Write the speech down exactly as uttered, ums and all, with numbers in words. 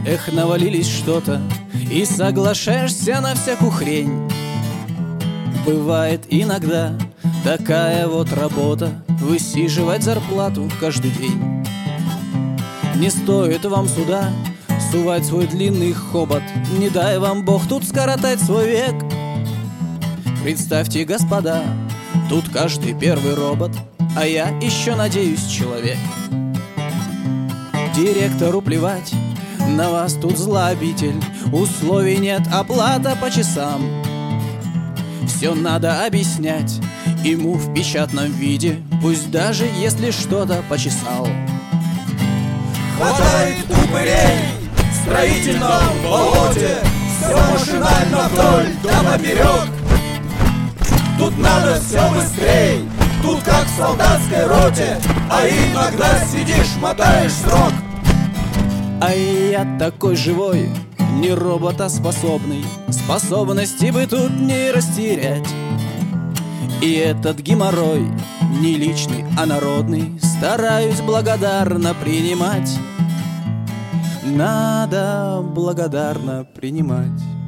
Эх, навалились что-то, и соглашаешься на всякую хрень. Бывает иногда такая вот работа, высиживать зарплату каждый день. Не стоит вам сюда сувать свой длинный хобот, не дай вам Бог тут скоротать свой век. Представьте, господа, тут каждый первый робот, а я еще, надеюсь, человек. Директору плевать, на вас тут злообитель, условий нет, оплата по часам. Все надо объяснять ему в печатном виде, пусть даже если что-то почесал. Хватает упырей в строительном болоте, все машинально вдоль да поперек. Тут надо все быстрей, тут как в солдатской роте, а иногда сидишь, мотаешь срок. А я такой живой, не роботоспособный, способности бы тут не растерять. И этот геморрой не личный, а народный стараюсь благодарно принимать. Надо благодарно принимать.